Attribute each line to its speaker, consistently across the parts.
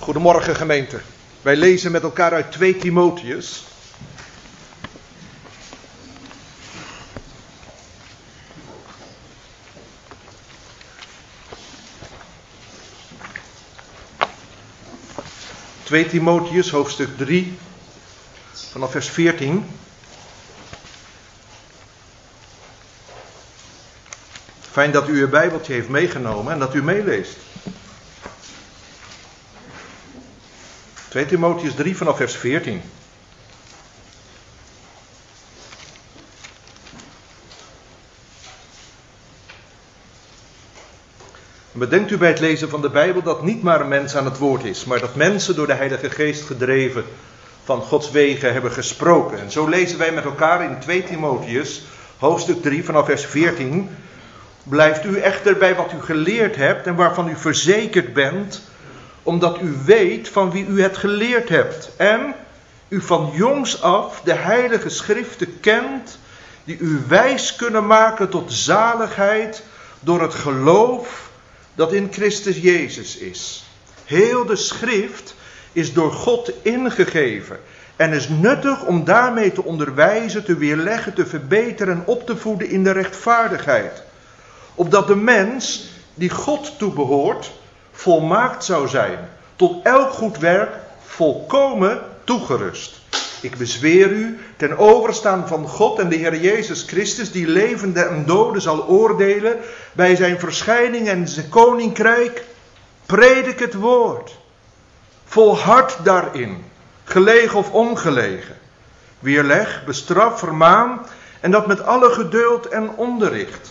Speaker 1: Goedemorgen gemeente. Wij lezen met elkaar uit 2 Timotheus. ...2 Timotheus, hoofdstuk 3, vanaf vers 14... Fijn dat u uw Bijbeltje heeft meegenomen en dat u meeleest. 2 Timotheus 3 vanaf vers 14. Bedenkt u bij het lezen van de Bijbel dat niet maar een mens aan het woord is, maar dat mensen door de Heilige Geest gedreven van Gods wegen hebben gesproken. En zo lezen wij met elkaar in 2 Timotheus, hoofdstuk 3 vanaf vers 14... Blijft u echter bij wat u geleerd hebt en waarvan u verzekerd bent, omdat u weet van wie u het geleerd hebt. En u van jongs af de heilige schriften kent, die u wijs kunnen maken tot zaligheid door het geloof dat in Christus Jezus is. Heel de schrift is door God ingegeven en is nuttig om daarmee te onderwijzen, te weerleggen, te verbeteren en op te voeden in de rechtvaardigheid. Opdat de mens die God toebehoort volmaakt zou zijn, tot elk goed werk volkomen toegerust. Ik bezweer u ten overstaan van God en de Heer Jezus Christus, die levenden en doden zal oordelen bij zijn verschijning en zijn koninkrijk, predik het woord. Volhard daarin, gelegen of ongelegen. Weerleg, bestraf, vermaan en dat met alle geduld en onderricht.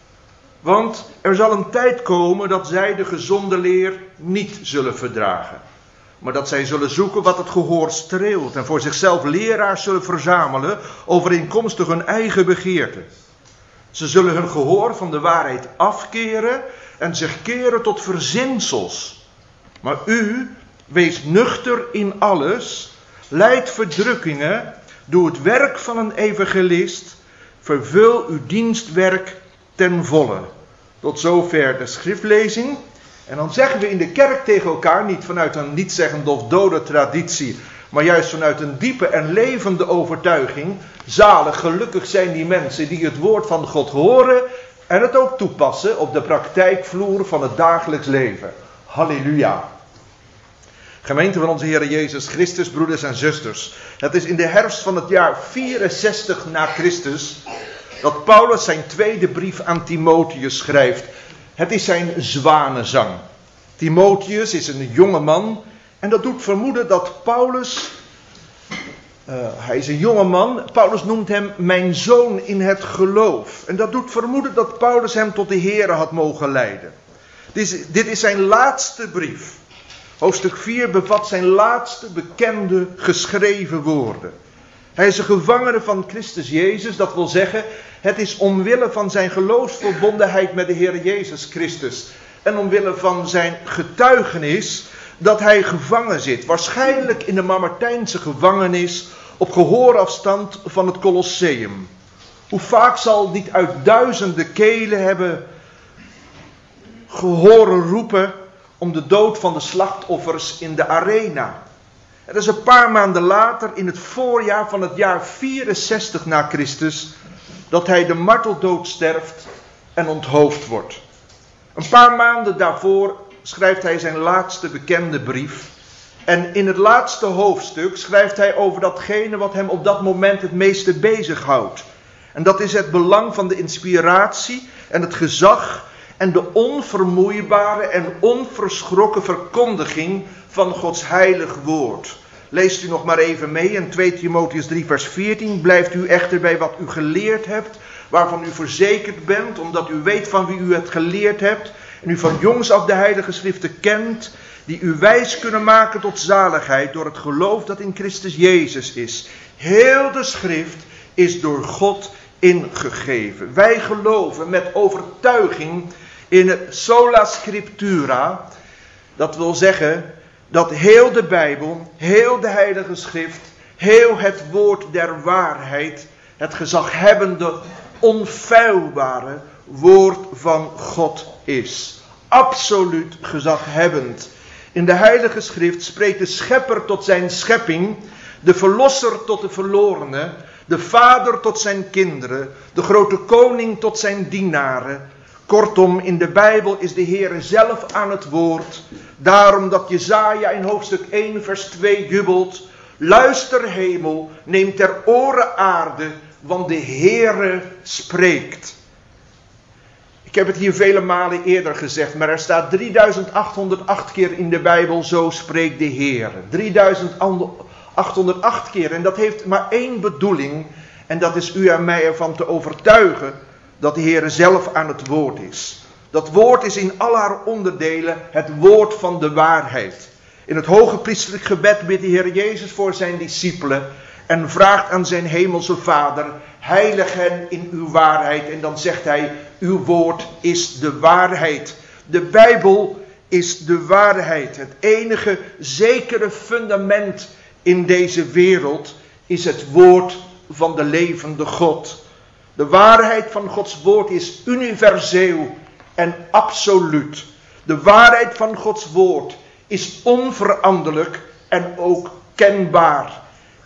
Speaker 1: Want er zal een tijd komen dat zij de gezonde leer niet zullen verdragen. Maar dat zij zullen zoeken wat het gehoor streelt. En voor zichzelf leraars zullen verzamelen overeenkomstig hun eigen begeerte. Ze zullen hun gehoor van de waarheid afkeren en zich keren tot verzinsels. Maar u, wees nuchter in alles. Lijd verdrukkingen. Doe het werk van een evangelist. Vervul uw dienstwerk ten volle. Tot zover de schriftlezing. En dan zeggen we in de kerk tegen elkaar, niet vanuit een nietzeggende of dode traditie, maar juist vanuit een diepe en levende overtuiging. Zalig, gelukkig zijn die mensen die het woord van God horen en het ook toepassen op de praktijkvloer van het dagelijks leven. Halleluja. Gemeente van onze Heer Jezus Christus, broeders en zusters. Het is in de herfst van het jaar 64 na Christus dat Paulus zijn tweede brief aan Timotheus schrijft. Het is zijn zwanenzang. Timotheus is een jonge man. En dat doet vermoeden dat Paulus... hij is een jonge man. Paulus noemt hem mijn zoon in het geloof. En dat doet vermoeden dat Paulus hem tot de Here had mogen leiden. Dit is zijn laatste brief. Hoofdstuk 4 bevat zijn laatste bekende geschreven woorden. Hij is een gevangene van Christus Jezus, dat wil zeggen, het is omwille van zijn geloofsverbondenheid met de Heer Jezus Christus en omwille van zijn getuigenis dat hij gevangen zit. Waarschijnlijk in de Mamertijnse gevangenis op gehoorafstand van het Colosseum. Hoe vaak zal niet uit duizenden kelen hebben gehoren roepen om de dood van de slachtoffers in de arena. Het is een paar maanden later, in het voorjaar van het jaar 64 na Christus, dat hij de marteldood sterft en onthoofd wordt. Een paar maanden daarvoor schrijft hij zijn laatste bekende brief. En in het laatste hoofdstuk schrijft hij over datgene wat hem op dat moment het meeste bezighoudt. En dat is het belang van de inspiratie en het gezag en de onvermoeibare en onverschrokken verkondiging van Gods heilig woord. Leest u nog maar even mee in 2 Timotheus 3 vers 14. Blijft u echter bij wat u geleerd hebt, waarvan u verzekerd bent, omdat u weet van wie u het geleerd hebt, en u van jongs af de heilige schriften kent, die u wijs kunnen maken tot zaligheid door het geloof dat in Christus Jezus is. Heel de schrift is door God ingegeven. Wij geloven met overtuiging in het sola scriptura. Dat wil zeggen dat heel de Bijbel, heel de heilige schrift, heel het woord der waarheid, het gezaghebbende, onfeilbare woord van God is. Absoluut gezaghebbend. In de Heilige Schrift spreekt de Schepper tot zijn schepping, de Verlosser tot de verlorenen, de Vader tot zijn kinderen, de grote koning tot zijn dienaren. Kortom, in de Bijbel is de Heere zelf aan het woord. Daarom dat Jesaja in hoofdstuk 1 vers 2 jubelt. Luister hemel, neem ter oren aarde, want de Heere spreekt. Ik heb het hier vele malen eerder gezegd, maar er staat 3808 keer in de Bijbel, zo spreekt de Heere. 3808 keer, en dat heeft maar één bedoeling, en dat is u en mij ervan te overtuigen dat de Heere zelf aan het woord is. Dat woord is in al haar onderdelen het woord van de waarheid. In het hoge priesterlijk gebed bidt de Heer Jezus voor zijn discipelen en vraagt aan zijn hemelse Vader, heilig hen in uw waarheid. En dan zegt hij, uw woord is de waarheid. De Bijbel is de waarheid. Het enige zekere fundament in deze wereld is het woord van de levende God. De waarheid van Gods woord is universeel en absoluut. De waarheid van Gods woord is onveranderlijk en ook kenbaar.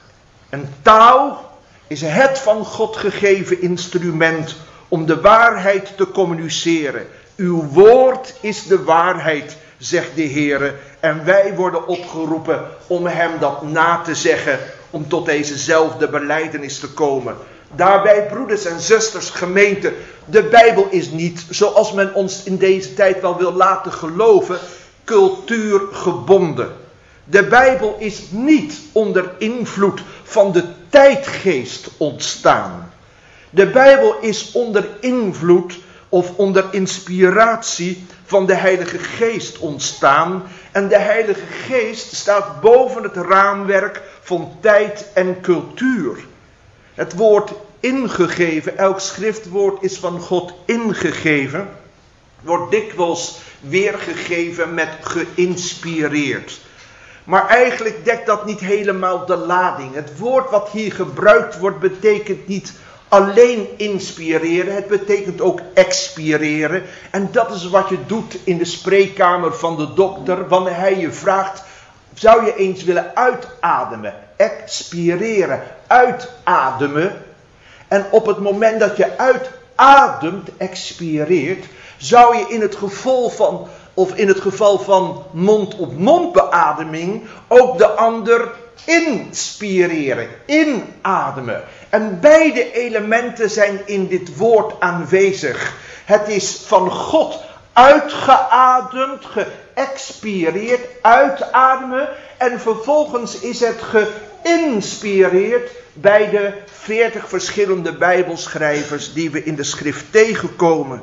Speaker 1: En taal is het van God gegeven instrument om de waarheid te communiceren. Uw woord is de waarheid, zegt de Heere. En wij worden opgeroepen om hem dat na te zeggen, om tot dezezelfde belijdenis te komen. Daarbij, broeders en zusters, gemeente, de Bijbel is niet, zoals men ons in deze tijd wel wil laten geloven, cultuurgebonden. De Bijbel is niet onder invloed van de tijdgeest ontstaan. De Bijbel is onder invloed of onder inspiratie van de Heilige Geest ontstaan. En de Heilige Geest staat boven het raamwerk van tijd en cultuur. Het woord ingegeven, elk schriftwoord is van God ingegeven, wordt dikwijls weergegeven met geïnspireerd. Maar eigenlijk dekt dat niet helemaal de lading. Het woord wat hier gebruikt wordt betekent niet alleen inspireren, het betekent ook expireren. En dat is wat je doet in de spreekkamer van de dokter, wanneer hij je vraagt, zou je eens willen uitademen? Expireren, uitademen. En op het moment dat je uitademt, expireert, zou je in het geval van mond-op-mond beademing ook de ander inspireren, inademen. En beide elementen zijn in dit woord aanwezig. Het is van God uitgeademd, geëxpireerd, uitademen. En vervolgens is het geïnspireerd bij de 40 verschillende Bijbelschrijvers die we in de schrift tegenkomen.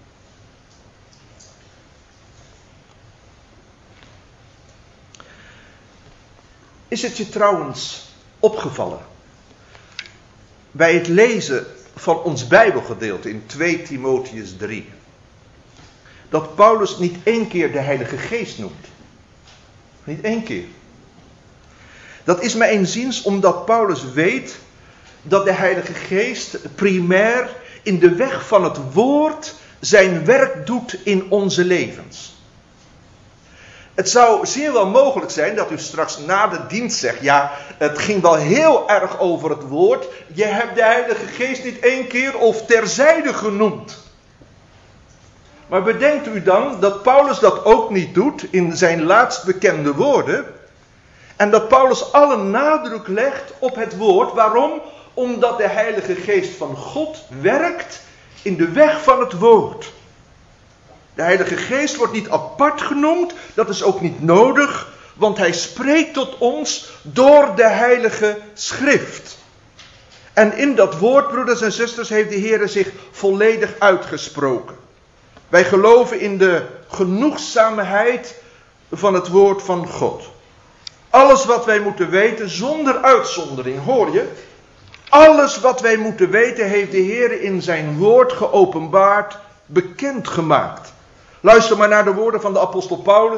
Speaker 1: Is het je trouwens opgevallen bij het lezen van ons Bijbelgedeelte in 2 Timotheüs 3, dat Paulus niet 1 keer de Heilige Geest noemt? Niet 1 keer. Dat is mij inziens omdat Paulus weet dat de Heilige Geest primair in de weg van het woord zijn werk doet in onze levens. Het zou zeer wel mogelijk zijn dat u straks na de dienst zegt, ja, het ging wel heel erg over het woord. Je hebt de Heilige Geest niet 1 keer of terzijde genoemd. Maar bedenkt u dan dat Paulus dat ook niet doet in zijn laatst bekende woorden. En dat Paulus alle nadruk legt op het woord. Waarom? Omdat de Heilige Geest van God werkt in de weg van het woord. De Heilige Geest wordt niet apart genoemd, dat is ook niet nodig, want hij spreekt tot ons door de Heilige Schrift. En in dat woord, broeders en zusters, heeft de Heer zich volledig uitgesproken. Wij geloven in de genoegzaamheid van het woord van God. Alles wat wij moeten weten, zonder uitzondering, hoor je? Alles wat wij moeten weten, heeft de Heer in zijn woord geopenbaard, bekendgemaakt. Luister maar naar de woorden van de apostel Paulus,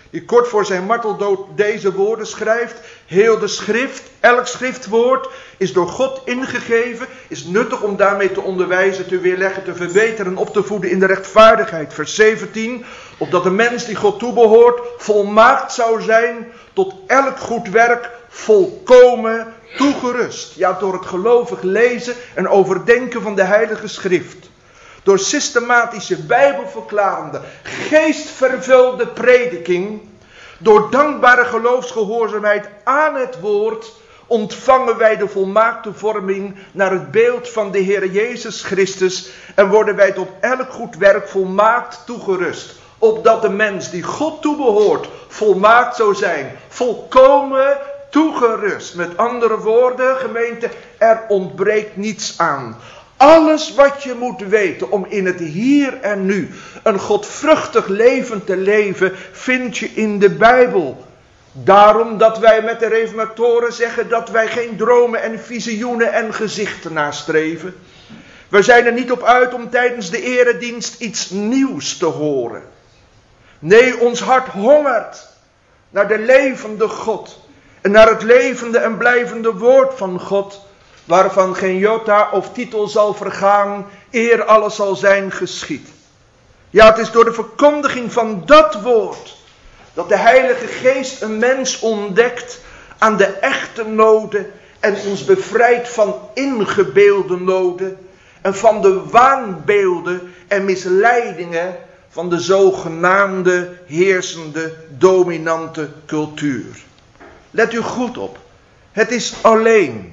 Speaker 1: die kort voor zijn marteldood deze woorden schrijft. Heel de schrift, elk schriftwoord is door God ingegeven, is nuttig om daarmee te onderwijzen, te weerleggen, te verbeteren, op te voeden in de rechtvaardigheid. Vers 17, opdat de mens die God toebehoort volmaakt zou zijn, tot elk goed werk volkomen toegerust. Ja, door het gelovig lezen en overdenken van de Heilige Schrift. Door systematische bijbelverklarende, geestvervulde prediking, door dankbare geloofsgehoorzaamheid aan het woord, ontvangen wij de volmaakte vorming naar het beeld van de Heer Jezus Christus en worden wij tot elk goed werk volmaakt toegerust. Opdat de mens die God toebehoort volmaakt zou zijn, volkomen toegerust. Met andere woorden, gemeente, er ontbreekt niets aan. Alles wat je moet weten om in het hier en nu een godvruchtig leven te leven, vind je in de Bijbel. Daarom dat wij met de reformatoren zeggen dat wij geen dromen en visioenen en gezichten nastreven. We zijn er niet op uit om tijdens de eredienst iets nieuws te horen. Nee, ons hart hongert naar de levende God en naar het levende en blijvende woord van God, waarvan geen jota of titel zal vergaan, eer alles zal zijn geschied. Ja, het is door de verkondiging van dat woord dat de Heilige Geest een mens ontdekt aan de echte noden en ons bevrijdt van ingebeelde noden en van de waanbeelden en misleidingen van de zogenaamde heersende dominante cultuur. Let u goed op, het is alleen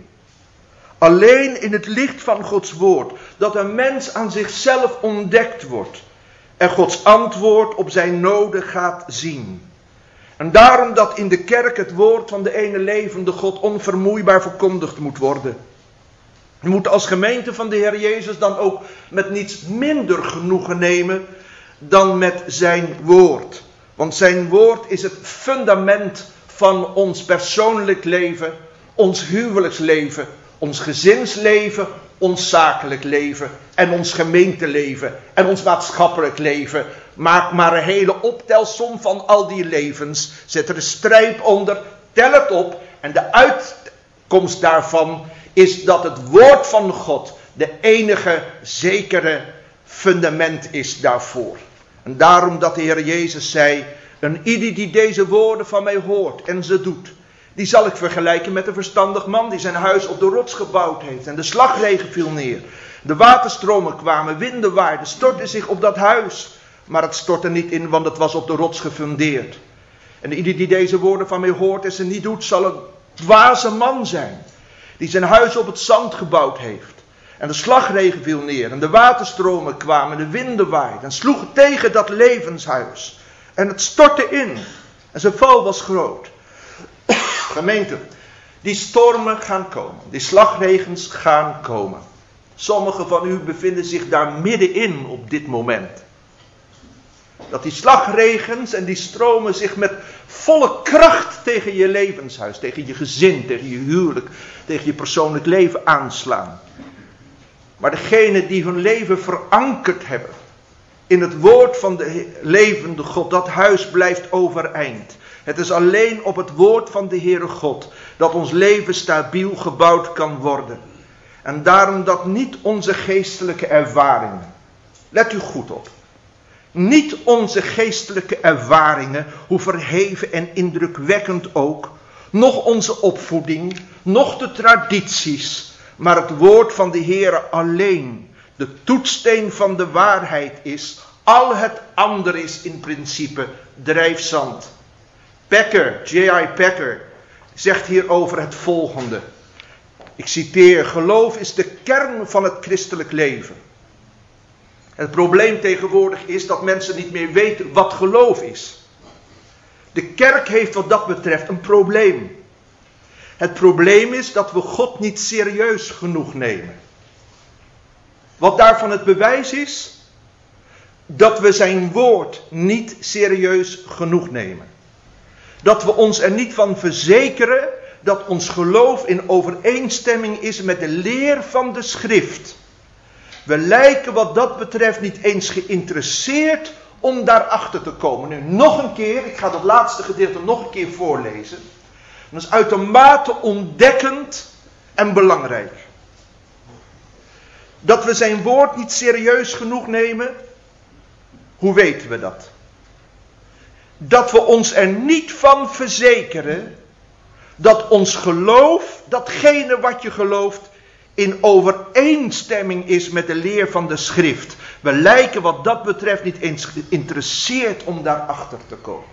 Speaker 1: in het licht van Gods woord dat een mens aan zichzelf ontdekt wordt en Gods antwoord op zijn noden gaat zien. En daarom dat in de kerk het woord van de ene levende God onvermoeibaar verkondigd moet worden. We moeten als gemeente van de Heer Jezus dan ook met niets minder genoegen nemen dan met zijn woord. Want zijn woord is het fundament van ons persoonlijk leven, ons huwelijksleven, ons gezinsleven, ons zakelijk leven en ons gemeenteleven en ons maatschappelijk leven. Maak maar een hele optelsom van al die levens. Zet er een streep onder, tel het op en de uitkomst daarvan is dat het woord van God de enige zekere fundament is daarvoor. En daarom dat de Heer Jezus zei, en ieder die deze woorden van mij hoort en ze doet, die zal ik vergelijken met een verstandig man die zijn huis op de rots gebouwd heeft. En de slagregen viel neer. De waterstromen kwamen, winden waaiden, stortten zich op dat huis. Maar het stortte niet in, want het was op de rots gefundeerd. En ieder die deze woorden van mij hoort en ze niet doet, zal een dwaze man zijn. Die zijn huis op het zand gebouwd heeft. En de slagregen viel neer. En de waterstromen kwamen, de winden waaiden. En sloegen tegen dat levenshuis. En het stortte in. En zijn val was groot. Gemeente, die stormen gaan komen. Die slagregens gaan komen. Sommigen van u bevinden zich daar middenin op dit moment. Dat die slagregens en die stromen zich met volle kracht tegen je levenshuis, tegen je gezin, tegen je huwelijk, tegen je persoonlijk leven aanslaan. Maar degenen die hun leven verankerd hebben in het woord van de levende God, dat huis blijft overeind. Het is alleen op het woord van de Heere God dat ons leven stabiel gebouwd kan worden. En daarom dat niet onze geestelijke ervaringen, let u goed op, niet onze geestelijke ervaringen, hoe verheven en indrukwekkend ook, noch onze opvoeding, noch de tradities, maar het woord van de Heere alleen de toetssteen van de waarheid is. Al het andere is in principe drijfzand. J.I. Packer zegt hierover het volgende. Ik citeer, geloof is de kern van het christelijk leven. Het probleem tegenwoordig is dat mensen niet meer weten wat geloof is. De kerk heeft wat dat betreft een probleem. Het probleem is dat we God niet serieus genoeg nemen. Wat daarvan het bewijs is, dat we zijn woord niet serieus genoeg nemen. Dat we ons er niet van verzekeren dat ons geloof in overeenstemming is met de leer van de schrift. We lijken wat dat betreft niet eens geïnteresseerd om daarachter te komen. Nu nog een keer, ik ga dat laatste gedeelte nog een keer voorlezen. Dat is uitermate ontdekkend en belangrijk. Dat we zijn woord niet serieus genoeg nemen, hoe weten we dat? Dat we ons er niet van verzekeren dat ons geloof, datgene wat je gelooft, in overeenstemming is met de leer van de schrift. We lijken wat dat betreft niet eens geïnteresseerd om daarachter te komen.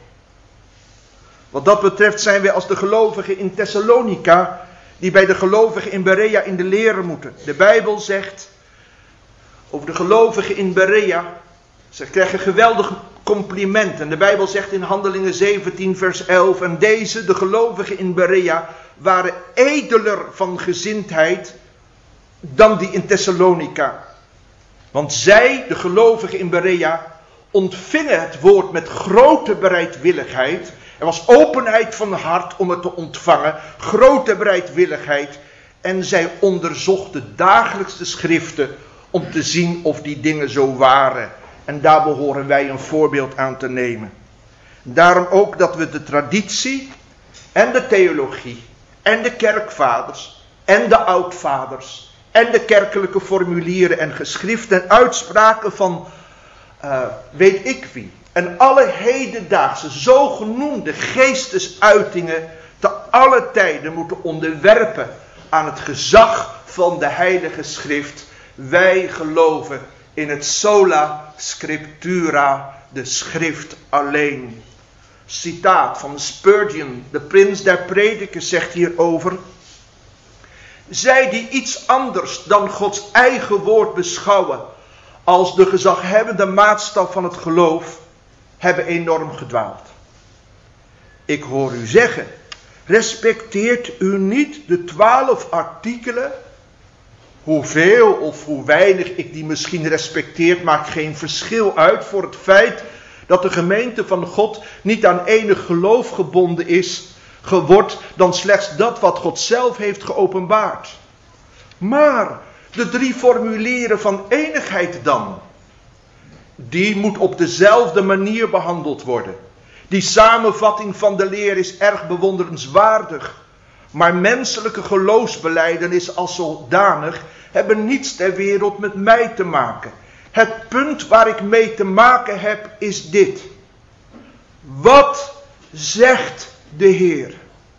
Speaker 1: Wat dat betreft zijn we als de gelovigen in Thessalonica, die bij de gelovigen in Berea in de lere moeten. De Bijbel zegt over de gelovigen in Berea, ze krijgen geweldig compliment. En de Bijbel zegt in Handelingen 17 vers 11, en deze, de gelovigen in Berea, waren edeler van gezindheid dan die in Thessalonica. Want zij, de gelovigen in Berea, ontvingen het woord met grote bereidwilligheid. Er was openheid van hart om het te ontvangen, grote bereidwilligheid. En zij onderzochten dagelijks de schriften om te zien of die dingen zo waren. En daar behoren wij een voorbeeld aan te nemen. Daarom ook dat we de traditie en de theologie en de kerkvaders en de oudvaders en de kerkelijke formulieren en geschriften en uitspraken van weet ik wie. En alle hedendaagse zogenoemde geestesuitingen te alle tijden moeten onderwerpen aan het gezag van de Heilige Schrift. Wij geloven in het sola scriptura, de schrift alleen. Citaat van Spurgeon, de prins der predikers, zegt hierover: zij die iets anders dan Gods eigen woord beschouwen als de gezaghebbende maatstaf van het geloof, hebben enorm gedwaald. Ik hoor u zeggen, respecteert u niet de 12 artikelen? Hoeveel of hoe weinig ik die misschien respecteer, maakt geen verschil uit voor het feit dat de gemeente van God niet aan enig geloof gebonden is, geworden dan slechts dat wat God zelf heeft geopenbaard. Maar de 3 formulieren van enigheid dan, die moet op dezelfde manier behandeld worden. Die samenvatting van de leer is erg bewonderenswaardig. Maar menselijke geloofsbelijdenis als zodanig hebben niets ter wereld met mij te maken. Het punt waar ik mee te maken heb is dit. Wat zegt de Heer?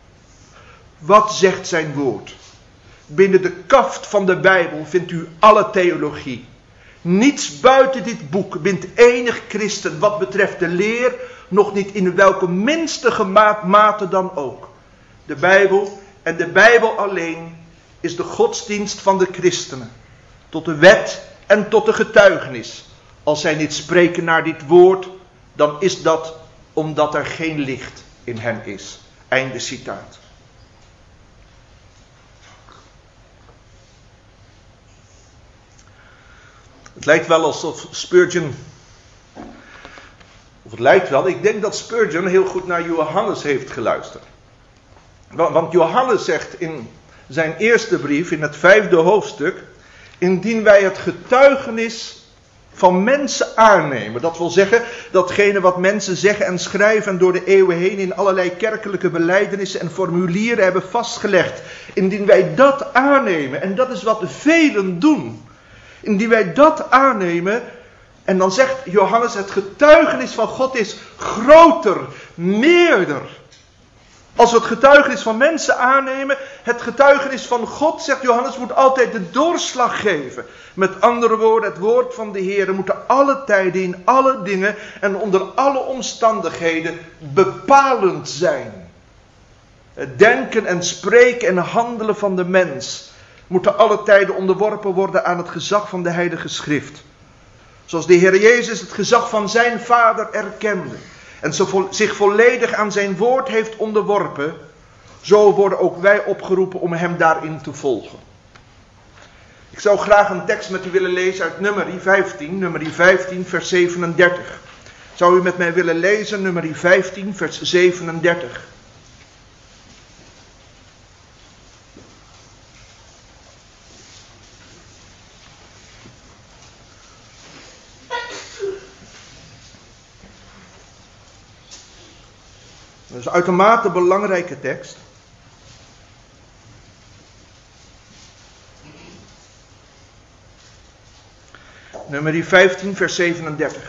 Speaker 1: Wat zegt zijn woord? Binnen de kaft van de Bijbel vindt u alle theologie. Niets buiten dit boek bindt enig christen wat betreft de leer, nog niet in welke minste mate dan ook. De Bijbel en de Bijbel alleen is de godsdienst van de christenen. Tot de wet en tot de getuigenis. Als zij niet spreken naar dit woord, dan is dat omdat er geen licht in hen is. Einde citaat. Het lijkt wel alsof Spurgeon, of het lijkt wel, ik denk dat Spurgeon heel goed naar Johannes heeft geluisterd. Want Johannes zegt in zijn eerste brief, in het 5e hoofdstuk, indien wij het getuigenis van mensen aannemen. Dat wil zeggen, datgene wat mensen zeggen en schrijven en door de eeuwen heen in allerlei kerkelijke belijdenissen en formulieren hebben vastgelegd. Indien wij dat aannemen, en dat is wat velen doen. Indien wij dat aannemen, en dan zegt Johannes, het getuigenis van God is groter, meerder. Als we het getuigenis van mensen aannemen, het getuigenis van God, zegt Johannes, moet altijd de doorslag geven. Met andere woorden, het woord van de Heer moet te alle tijden, in alle dingen en onder alle omstandigheden bepalend zijn. Het denken en spreken en handelen van de mens moet te alle tijden onderworpen worden aan het gezag van de Heilige Schrift. Zoals de Heer Jezus het gezag van zijn Vader erkende en zich volledig aan zijn woord heeft onderworpen, zo worden ook wij opgeroepen om hem daarin te volgen. Ik zou graag een tekst met u willen lezen uit Numeri 15 vers 37. Zou u met mij willen lezen, Numeri 15 vers 37. uitermate belangrijke tekst. Nummer 15, vers 37.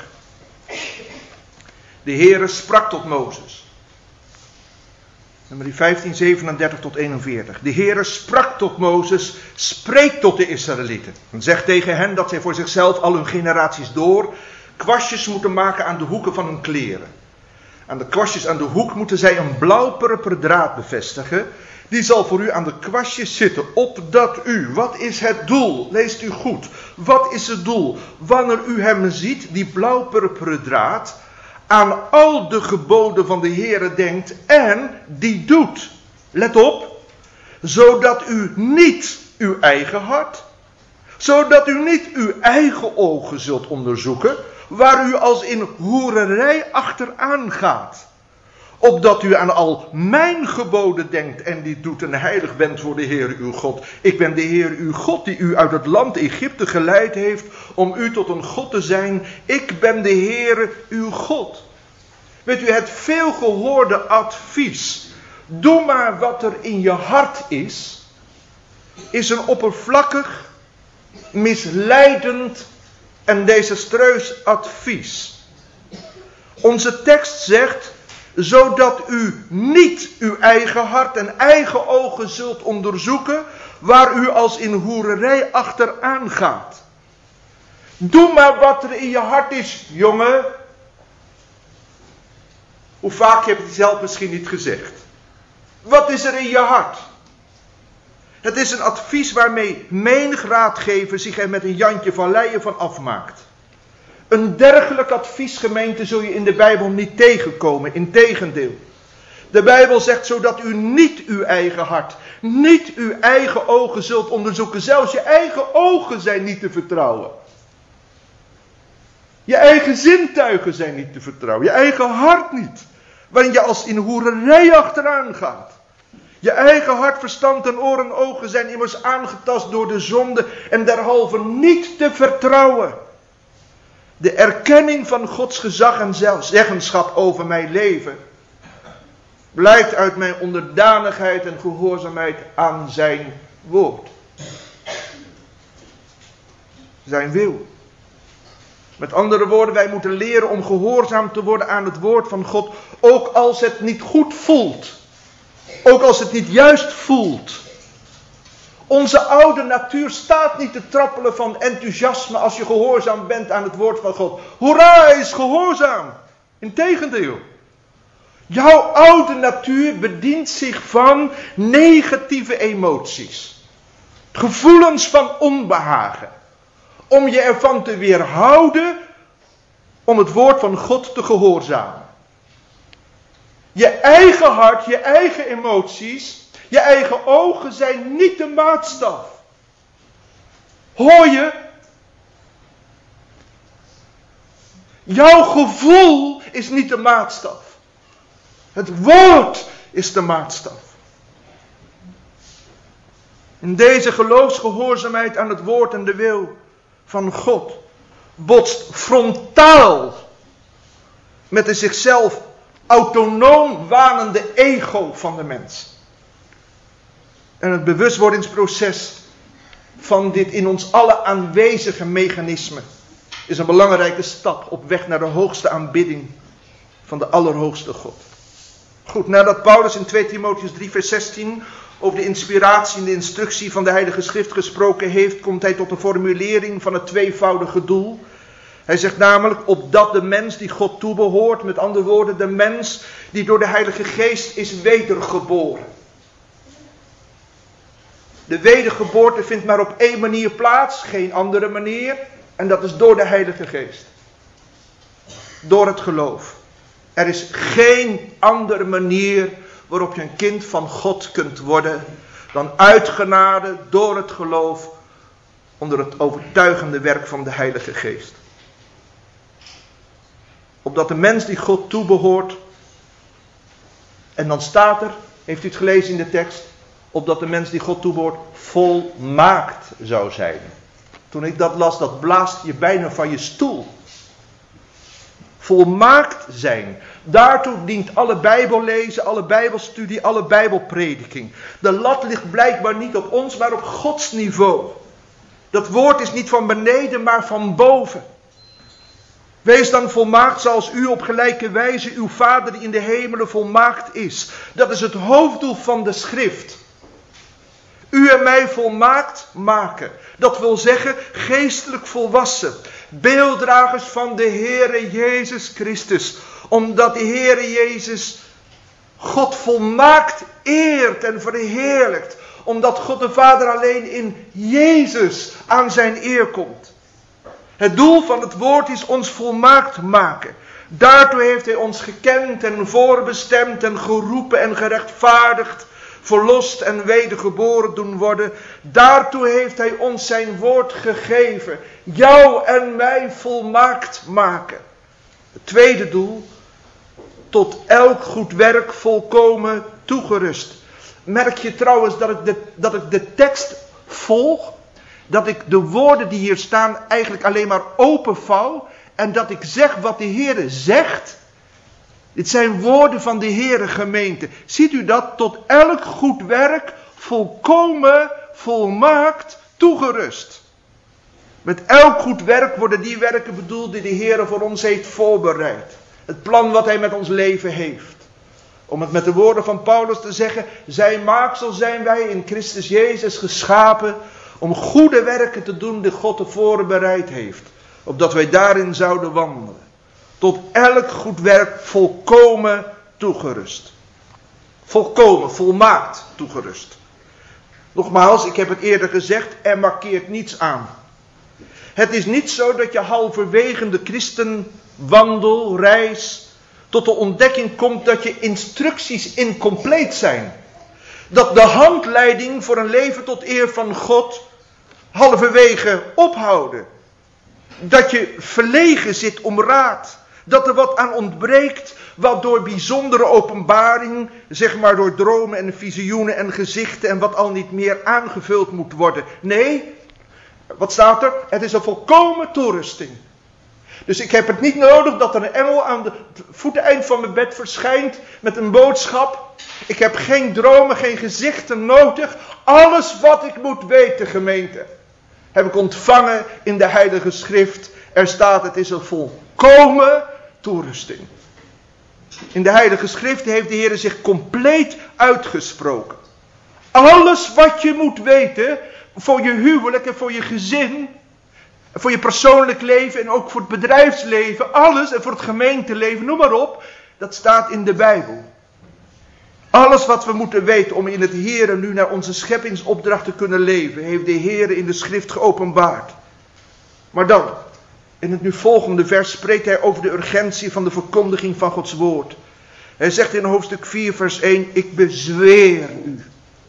Speaker 1: De Heere sprak tot Mozes. Nummer 15, 37 tot 41. De Heere sprak tot Mozes, spreek tot de Israëlieten. En zeg tegen hen dat zij voor zichzelf al hun generaties door kwastjes moeten maken aan de hoeken van hun kleren. Aan de kwastjes aan de hoek moeten zij een blauw-purper draad bevestigen. Die zal voor u aan de kwastjes zitten, opdat u, wat is het doel? Leest u goed. Wat is het doel? Wanneer u hem ziet, die blauw-purperen draad, aan al de geboden van de Heere denkt en die doet. Let op. Zodat u niet uw eigen hart, zodat u niet uw eigen ogen zult onderzoeken, waar u als in hoererij achteraan gaat. Opdat u aan al mijn geboden denkt en die doet en heilig bent voor de Heer uw God. Ik ben de Heer uw God die u uit het land Egypte geleid heeft om u tot een God te zijn. Ik ben de Heer uw God. Weet u, het veelgehoorde advies, doe maar wat er in je hart is een oppervlakkig, misleidend en desastreus advies. Onze tekst zegt, zodat u niet uw eigen hart en eigen ogen zult onderzoeken, waar u als in hoererij achteraan gaat. Doe maar wat er in je hart is, jongen. Hoe vaak heb je het zelf misschien niet gezegd? Wat is er in je hart? Het is een advies waarmee menig raadgever zich er met een Jantje van Leyen van afmaakt. Een dergelijk advies, gemeente, zul je in de Bijbel niet tegenkomen. Integendeel. De Bijbel zegt zodat u niet uw eigen hart, niet uw eigen ogen zult onderzoeken. Zelfs je eigen ogen zijn niet te vertrouwen. Je eigen zintuigen zijn niet te vertrouwen. Je eigen hart niet. Waarin je als in hoererij achteraan gaat. Je eigen hart, verstand en oren en ogen zijn immers aangetast door de zonde en derhalve niet te vertrouwen. De erkenning van Gods gezag en zeggenschap over mijn leven blijkt uit mijn onderdanigheid en gehoorzaamheid aan zijn woord. Zijn wil. Met andere woorden, wij moeten leren om gehoorzaam te worden aan het woord van God, ook als het niet goed voelt. Ook als het niet juist voelt. Onze oude natuur staat niet te trappelen van enthousiasme als je gehoorzaam bent aan het woord van God. Hoera, hij is gehoorzaam. Integendeel. Jouw oude natuur bedient zich van negatieve emoties. Gevoelens van onbehagen. Om je ervan te weerhouden om het woord van God te gehoorzamen. Je eigen hart, je eigen emoties, je eigen ogen zijn niet de maatstaf. Hoor je? Jouw gevoel is niet de maatstaf. Het woord is de maatstaf. In deze geloofsgehoorzaamheid aan het woord en de wil van God botst frontaal met de zichzelf autonoom wanende ego van de mens. En het bewustwordingsproces van dit in ons alle aanwezige mechanisme is een belangrijke stap op weg naar de hoogste aanbidding van de Allerhoogste God. Goed, nadat Paulus in 2 Timotheüs 3 vers 16 over de inspiratie en de instructie van de Heilige Schrift gesproken heeft, komt hij tot de formulering van het tweevoudige doel. Hij zegt namelijk, opdat de mens die God toebehoort, met andere woorden, de mens die door de Heilige Geest is wedergeboren. De wedergeboorte vindt maar op één manier plaats, geen andere manier, en dat is door de Heilige Geest. Door het geloof. Er is geen andere manier waarop je een kind van God kunt worden dan uit genade door het geloof onder het overtuigende werk van de Heilige Geest. Opdat de mens die God toebehoort, en dan staat er, heeft u het gelezen in de tekst, opdat de mens die God toebehoort volmaakt zou zijn. Toen ik dat las, dat blaast je bijna van je stoel. volmaakt zijn. Daartoe dient alle Bijbellezen, alle Bijbelstudie, alle Bijbelprediking. De lat ligt blijkbaar niet op ons, maar op Gods niveau. Dat woord is niet van beneden, maar van boven. Wees dan volmaakt zoals u op gelijke wijze uw Vader die in de hemelen volmaakt is. Dat is het hoofddoel van de schrift. U en mij volmaakt maken. Dat wil zeggen geestelijk volwassen. Beelddragers van de Heere Jezus Christus. Omdat de Heere Jezus God volmaakt eert en verheerlijkt. Omdat God de Vader alleen in Jezus aan zijn eer komt. Het doel van het woord is ons volmaakt maken. Daartoe heeft hij ons gekend en voorbestemd en geroepen en gerechtvaardigd. Verlost en wedergeboren doen worden. Daartoe heeft hij ons zijn woord gegeven. Jou en mij volmaakt maken. Het tweede doel. Tot elk goed werk volkomen toegerust. Merk je trouwens dat ik de tekst volg. Dat ik de woorden die hier staan eigenlijk alleen maar openvouw. En dat ik zeg wat de Heere zegt. Dit zijn woorden van de Heere gemeente. Ziet u dat? Tot elk goed werk volkomen, volmaakt, toegerust. Met elk goed werk worden die werken bedoeld die de Heere voor ons heeft voorbereid. Het plan wat hij met ons leven heeft. Om het met de woorden van Paulus te zeggen. Zijn maaksel zijn wij in Christus Jezus geschapen. Om goede werken te doen die God tevoren bereid heeft. Opdat wij daarin zouden wandelen. Tot elk goed werk volkomen toegerust. Volkomen, volmaakt toegerust. Nogmaals, ik heb het eerder gezegd, er markeert niets aan. Het is niet zo dat je halverwege de christenwandel, reis, tot de ontdekking komt dat je instructies incompleet zijn. Dat de handleiding voor een leven tot eer van God halverwege ophouden. Dat je verlegen zit om raad. Dat er wat aan ontbreekt, wat door bijzondere openbaring, zeg maar door dromen en visioenen en gezichten en wat al niet meer aangevuld moet worden. Nee, wat staat er? Het is een volkomen toerusting. Dus ik heb het niet nodig dat er een engel aan het voeteneind van mijn bed verschijnt met een boodschap. Ik heb geen dromen, geen gezichten nodig. Alles wat ik moet weten, gemeente, heb ik ontvangen in de Heilige Schrift. Er staat, het is een volkomen toerusting. In de Heilige Schrift heeft de Heer zich compleet uitgesproken. Alles wat je moet weten voor je huwelijk en voor je gezin, voor je persoonlijk leven en ook voor het bedrijfsleven, alles en voor het gemeenteleven, noem maar op, dat staat in de Bijbel. Alles wat we moeten weten om in het Heere nu naar onze scheppingsopdracht te kunnen leven, heeft de Heere in de Schrift geopenbaard. Maar dan, in het nu volgende vers spreekt hij over de urgentie van de verkondiging van Gods woord. Hij zegt in hoofdstuk 4 vers 1, ik bezweer u.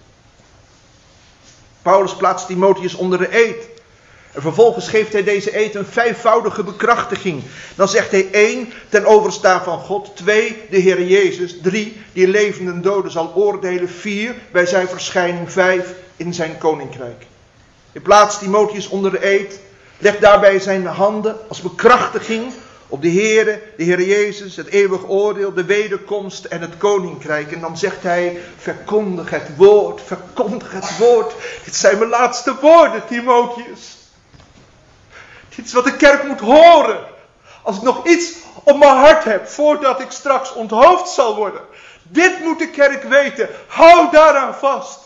Speaker 1: Paulus plaatst Timotheus onder de eed. En vervolgens geeft hij deze eed een vijfvoudige bekrachtiging. Dan zegt hij 1, ten overstaan van God. 2, de Heer Jezus. 3, die levenden en doden zal oordelen. 4, bij zijn verschijning. 5, in zijn koninkrijk. Hij plaatst Timotheus onder de eed. Legt daarbij zijn handen als bekrachtiging op de Heer Jezus, het eeuwig oordeel, de wederkomst en het koninkrijk. En dan zegt hij, verkondig het woord, verkondig het woord. Dit zijn mijn laatste woorden, Timotheus. Dit is wat de kerk moet horen. Als ik nog iets op mijn hart heb, voordat ik straks onthoofd zal worden. Dit moet de kerk weten. Hou daaraan vast.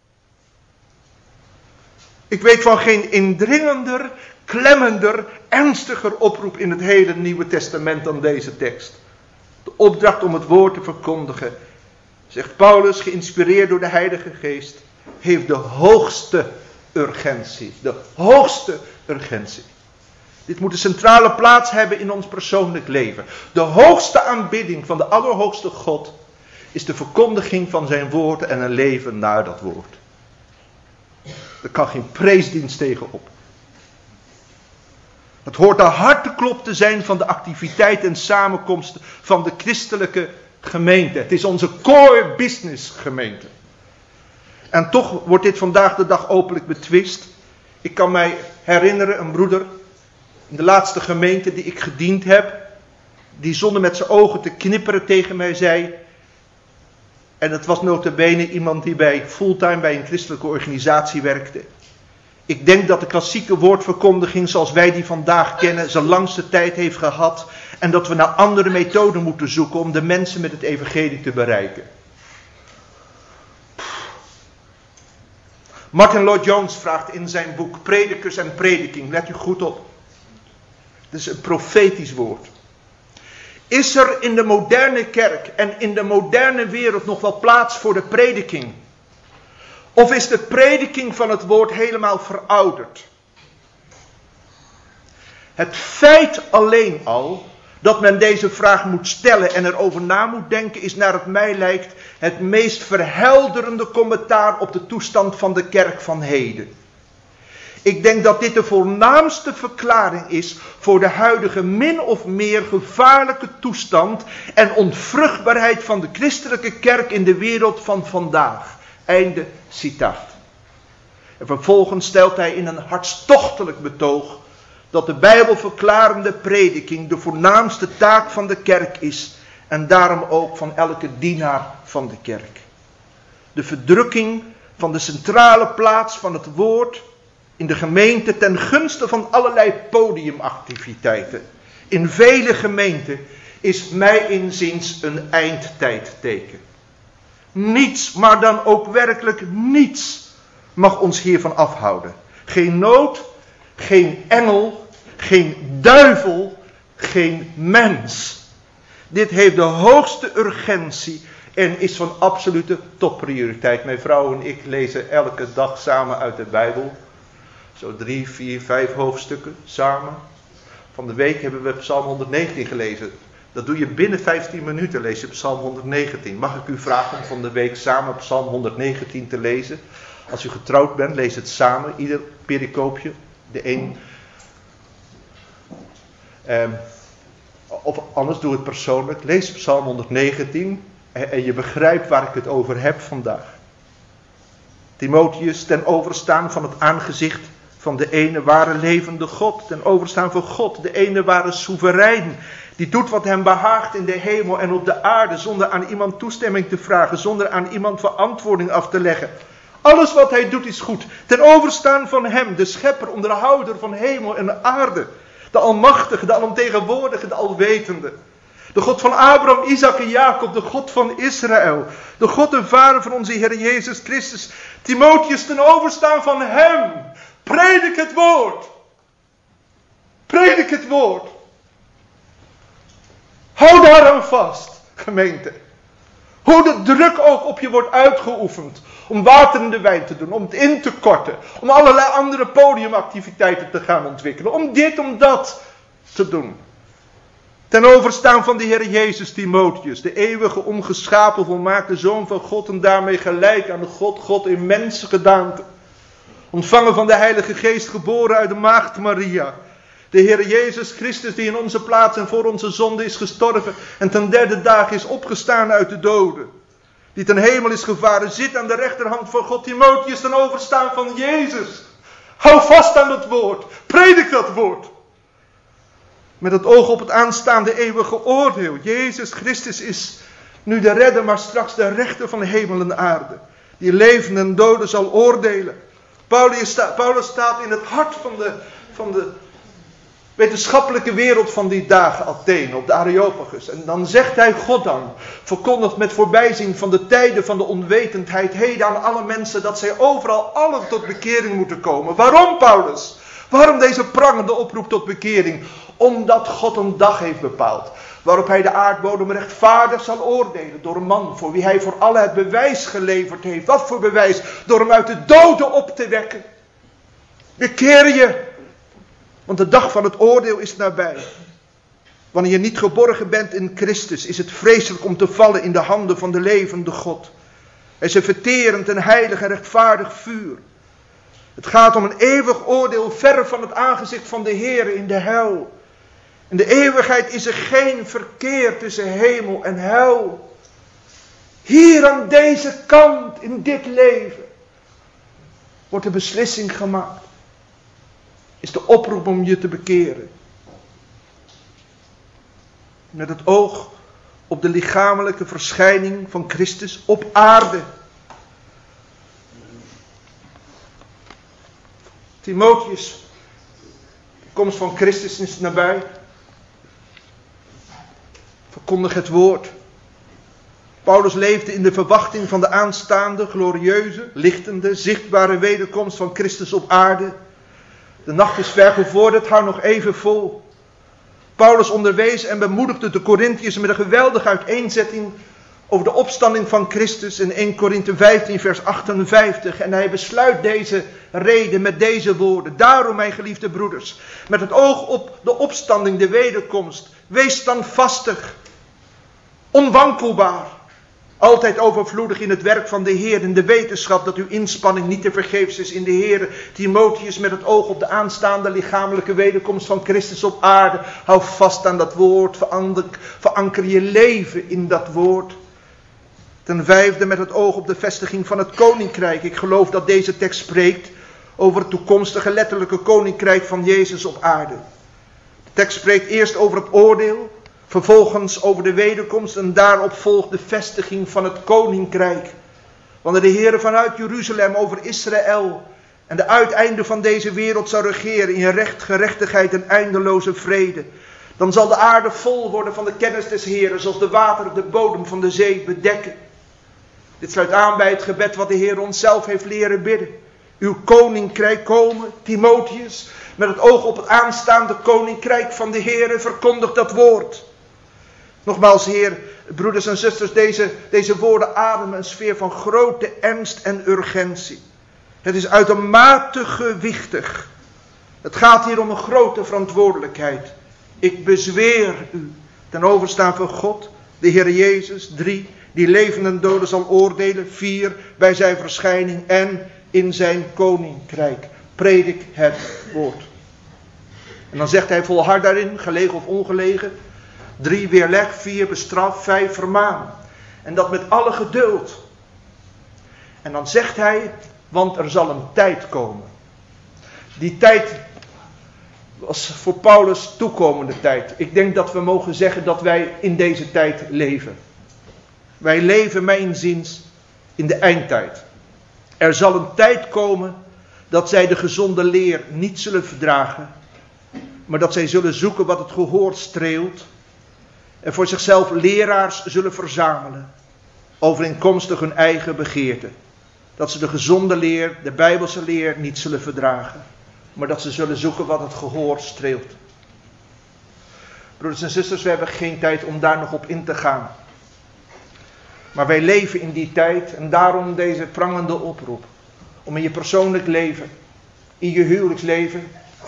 Speaker 1: Ik weet van geen indringender, klemmender, ernstiger oproep in het hele Nieuwe Testament dan deze tekst. De opdracht om het woord te verkondigen, zegt Paulus, geïnspireerd door de Heilige Geest, heeft de hoogste urgentie. De hoogste urgentie. Dit moet een centrale plaats hebben in ons persoonlijk leven. De hoogste aanbidding van de Allerhoogste God is de verkondiging van zijn woord en een leven naar dat woord. Er kan geen preesdienst tegenop. Het hoort de harteklop te zijn van de activiteit en samenkomst van de christelijke gemeente. Het is onze core business gemeente. En toch wordt dit vandaag de dag openlijk betwist. Ik kan mij herinneren, een broeder in de laatste gemeente die ik gediend heb, die zonder met zijn ogen te knipperen tegen mij zei. En het was nota bene iemand die fulltime bij een christelijke organisatie werkte. Ik denk dat de klassieke woordverkondiging zoals wij die vandaag kennen zijn langste tijd heeft gehad. En dat we naar andere methoden moeten zoeken om de mensen met het evangelie te bereiken. Martin Lloyd-Jones vraagt in zijn boek Predikers en Prediking, let u goed op. Het is een profetisch woord. Is er in de moderne kerk en in de moderne wereld nog wel plaats voor de prediking? Of is de prediking van het woord helemaal verouderd? Het feit alleen al dat men deze vraag moet stellen en erover na moet denken is naar het mij lijkt het meest verhelderende commentaar op de toestand van de kerk van heden. Ik denk dat dit de voornaamste verklaring is voor de huidige min of meer gevaarlijke toestand en onvruchtbaarheid van de christelijke kerk in de wereld van vandaag. Einde citaat. En vervolgens stelt hij in een hartstochtelijk betoog dat de bijbelverklarende prediking de voornaamste taak van de kerk is en daarom ook van elke dienaar van de kerk. De verdrukking van de centrale plaats van het woord in de gemeente ten gunste van allerlei podiumactiviteiten in vele gemeenten is mij inziens een eindtijdteken. Niets, maar dan ook werkelijk niets mag ons hiervan afhouden. Geen nood, geen engel, geen duivel, geen mens. Dit heeft de hoogste urgentie en is van absolute topprioriteit. Mijn vrouw en ik lezen elke dag samen uit de Bijbel. Zo 3, 4, 5 hoofdstukken samen. Van de week hebben we Psalm 119 gelezen. Dat doe je binnen 15 minuten, lees je Psalm 119. Mag ik u vragen om van de week samen Psalm 119 te lezen? Als u getrouwd bent, lees het samen, ieder pericoopje. De een. Of anders doe het persoonlijk. Lees Psalm 119 en je begrijpt waar ik het over heb vandaag. Timotheus, ten overstaan van het aangezicht van de ene ware levende God. Ten overstaan van God, de ene ware soeverein. Die doet wat hem behaagt in de hemel en op de aarde. Zonder aan iemand toestemming te vragen. Zonder aan iemand verantwoording af te leggen. Alles wat hij doet is goed. Ten overstaan van hem, de schepper, onderhouder van hemel en aarde. De almachtige, de alomtegenwoordige, de alwetende. De God van Abraham, Isaac en Jacob, de God van Israël. De God en Vader van onze Heer Jezus Christus. Timotheus, ten overstaan van hem. Predik het woord. Predik het woord. Hou daaraan vast, gemeente. Hoe de druk ook op je wordt uitgeoefend. Om water in de wijn te doen, om het in te korten. Om allerlei andere podiumactiviteiten te gaan ontwikkelen. Om dit, om dat te doen. Ten overstaan van de Heer Jezus Timotheus, de eeuwige, ongeschapen, volmaakte Zoon van God en daarmee gelijk aan de God in mensengedaante. Ontvangen van de Heilige Geest, geboren uit de maagd Maria. De Heer Jezus Christus die in onze plaats en voor onze zonde is gestorven en ten derde dag is opgestaan uit de doden. Die ten hemel is gevaren, zit aan de rechterhand van God. Timotheus, ten overstaan van Jezus. Hou vast aan het woord, predik dat woord. Met het oog op het aanstaande eeuwige oordeel. Jezus Christus is nu de redder, maar straks de rechter van hemel en aarde. Die levenden en doden zal oordelen. Paulus staat in het hart van de wetenschappelijke wereld van die dagen, Athene, op de Areopagus. En dan zegt hij, God dan, verkondigt met voorbijzien van de tijden van de onwetendheid heden aan alle mensen, dat zij overal allen tot bekering moeten komen. Waarom, Paulus? Waarom deze prangende oproep tot bekering? Omdat God een dag heeft bepaald, waarop hij de aardbodem rechtvaardig zal oordelen door een man voor wie hij voor alle het bewijs geleverd heeft. Wat voor bewijs? Door hem uit de doden op te wekken. Bekeer je, want de dag van het oordeel is nabij. Wanneer je niet geborgen bent in Christus, is het vreselijk om te vallen in de handen van de levende God. Hij is een verterend en heilig en rechtvaardig vuur. Het gaat om een eeuwig oordeel ver van het aangezicht van de Heer in de hel. In de eeuwigheid is er geen verkeer tussen hemel en hel. Hier aan deze kant, in dit leven, wordt de beslissing gemaakt. Is de oproep om je te bekeren. met het oog op de lichamelijke verschijning van Christus op aarde. Timotheus, de komst van Christus is nabij. Verkondig het woord. Paulus leefde in de verwachting van de aanstaande, glorieuze, lichtende, zichtbare wederkomst van Christus op aarde. De nacht is ver gevorderd, hou nog even vol. Paulus onderwees en bemoedigde de Korintiërs met een geweldige uiteenzetting over de opstanding van Christus in 1 Korinthe 15 vers 58. En hij besluit deze reden met deze woorden. Daarom, mijn geliefde broeders, met het oog op de opstanding, de wederkomst, wees standvastig, onwankelbaar, altijd overvloedig in het werk van de Heer, in de wetenschap dat uw inspanning niet te vergeefs is in de Heer. Timotheus, met het oog op de aanstaande lichamelijke wederkomst van Christus op aarde, hou vast aan dat woord, veranker je leven in dat woord. Ten vijfde, met het oog op de vestiging van het koninkrijk. Ik geloof dat deze tekst spreekt over het toekomstige letterlijke koninkrijk van Jezus op aarde. De tekst spreekt eerst over het oordeel, vervolgens over de wederkomst en daarop volgt de vestiging van het koninkrijk. Wanneer de Heer vanuit Jeruzalem over Israël en de uiteinden van deze wereld zou regeren in recht, gerechtigheid en eindeloze vrede, dan zal de aarde vol worden van de kennis des Heeren, zoals de wateren de bodem van de zee bedekken. Dit sluit aan bij het gebed wat de Heer ons zelf heeft leren bidden. Uw koninkrijk komen, Timotheus, met het oog op het aanstaande koninkrijk van de Heer, verkondigt dat woord. Nogmaals, Heer, broeders en zusters, deze woorden ademen een sfeer van grote ernst en urgentie. Het is uitermate gewichtig. Het gaat hier om een grote verantwoordelijkheid. Ik bezweer u ten overstaan van God, de Heer Jezus, 3, die levenden en doden zal oordelen, 4, bij zijn verschijning en in zijn koninkrijk. Predik het woord. En dan zegt hij volhard daarin, gelegen of ongelegen. 3, weerleg, 4, bestraf, 5, vermaan. En dat met alle geduld. En dan zegt hij, want er zal een tijd komen. Die tijd was voor Paulus toekomende tijd. Ik denk dat we mogen zeggen dat wij in deze tijd leven. Wij leven, mijnziens, in de eindtijd. Er zal een tijd komen dat zij de gezonde leer niet zullen verdragen, maar dat zij zullen zoeken wat het gehoor streelt en voor zichzelf leraars zullen verzamelen, overeenkomstig hun eigen begeerte. Dat ze de gezonde leer, de Bijbelse leer, niet zullen verdragen, maar dat ze zullen zoeken wat het gehoor streelt. Broeders en zusters, we hebben geen tijd om daar nog op in te gaan. Maar wij leven in die tijd en daarom deze prangende oproep. Om in je persoonlijk leven, in je huwelijksleven,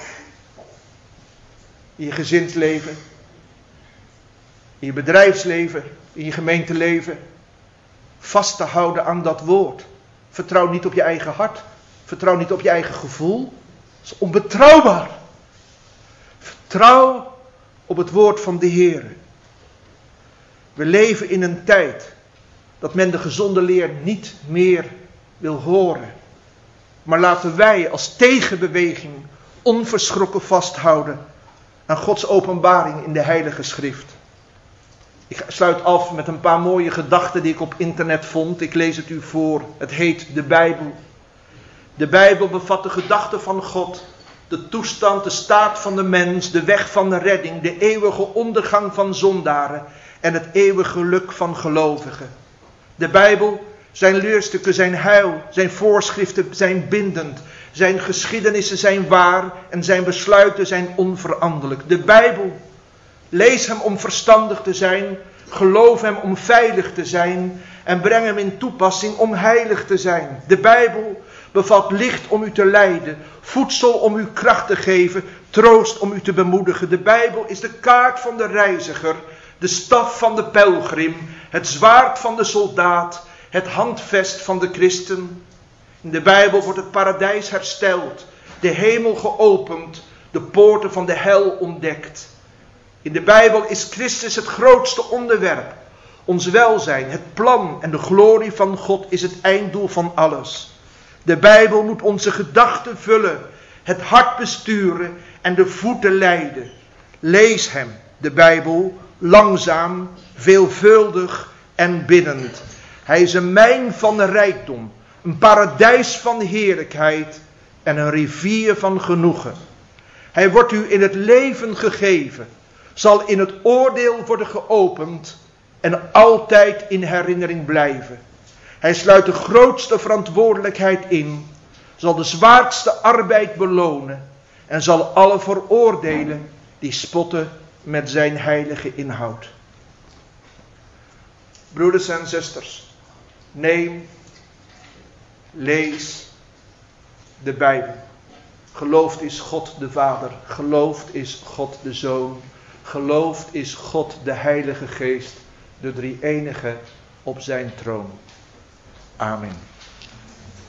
Speaker 1: in je gezinsleven, in je bedrijfsleven, in je gemeenteleven, vast te houden aan dat woord. Vertrouw niet op je eigen hart. Vertrouw niet op je eigen gevoel. Dat is onbetrouwbaar. Vertrouw op het woord van de Heer. We leven in een tijd dat men de gezonde leer niet meer wil horen. Maar laten wij als tegenbeweging onverschrokken vasthouden aan Gods openbaring in de Heilige Schrift. Ik sluit af met een paar mooie gedachten die ik op internet vond. Ik lees het u voor. Het heet de Bijbel. De Bijbel bevat de gedachten van God, de toestand, de staat van de mens, de weg van de redding, de eeuwige ondergang van zondaren en het eeuwige geluk van gelovigen. De Bijbel, zijn leerstukken zijn heil, zijn voorschriften zijn bindend, zijn geschiedenissen zijn waar en zijn besluiten zijn onveranderlijk. De Bijbel, lees hem om verstandig te zijn, geloof hem om veilig te zijn en breng hem in toepassing om heilig te zijn. De Bijbel bevat licht om u te leiden, voedsel om u kracht te geven, troost om u te bemoedigen. De Bijbel is de kaart van de reiziger, de staf van de pelgrim, het zwaard van de soldaat, het handvest van de christen. In de Bijbel wordt het paradijs hersteld, de hemel geopend, de poorten van de hel ontdekt. In de Bijbel is Christus het grootste onderwerp. Ons welzijn, het plan en de glorie van God is het einddoel van alles. De Bijbel moet onze gedachten vullen, het hart besturen en de voeten leiden. Lees hem, de Bijbel, langzaam, veelvuldig en biddend. Hij is een mijn van rijkdom, een paradijs van heerlijkheid en een rivier van genoegen. Hij wordt u in het leven gegeven, zal in het oordeel worden geopend en altijd in herinnering blijven. Hij sluit de grootste verantwoordelijkheid in, zal de zwaarste arbeid belonen en zal alle veroordelen die spotten met zijn heilige inhoud. Broeders en zusters, neem, lees de Bijbel. Geloofd is God de Vader, geloofd is God de Zoon, geloofd is God de Heilige Geest, de drie-enige op zijn troon. Amen.